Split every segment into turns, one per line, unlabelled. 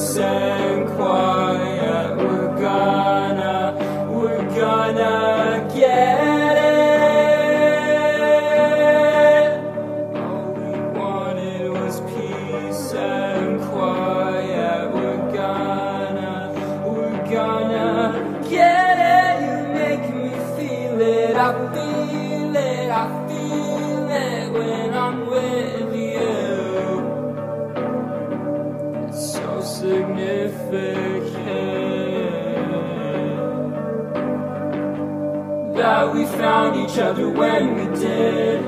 peace and quiet. We're gonna get it. All we wanted was peace and quiet. We're gonna get it. You make me feel it. I feel it. I feel it when I'm with you. It's so significant that we found each other when we did.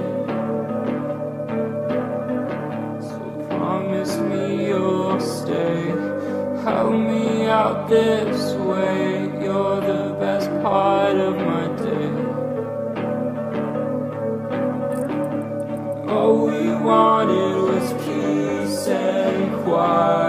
So promise me you'll stay. Help me out this way. You're the best part of my day. All we wanted was peace and quiet.